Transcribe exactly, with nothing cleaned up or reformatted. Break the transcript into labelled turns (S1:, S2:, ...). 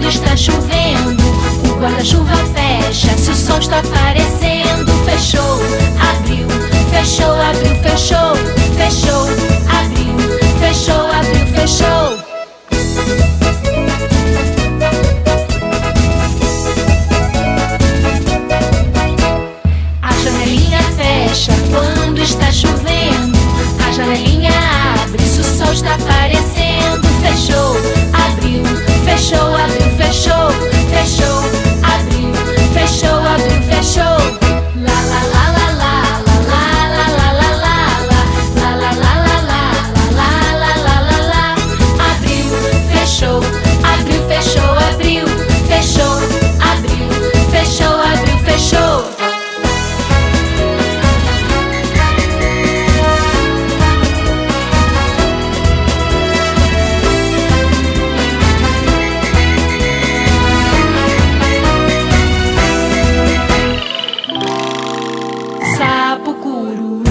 S1: está chovendo, o guarda-chuva fecha. Se o sol está aparecendo, fechou, abriu, fechou, abriu, fechou, fechou, abriu, fechou, abriu, fechou. A janelinha fecha quando está chovendo, a janelinha abre se o sol está aparecendo. Fechou, abriu, fechou, abriu, fechou, fechou, abriu, fechou, abriu, fechou. La la la la la la la la la la la la la la la la la la la la. Abriu, fechou, abriu, fechou, abriu, fechou, abriu, fechou, abriu, fechou. Sapo, curu,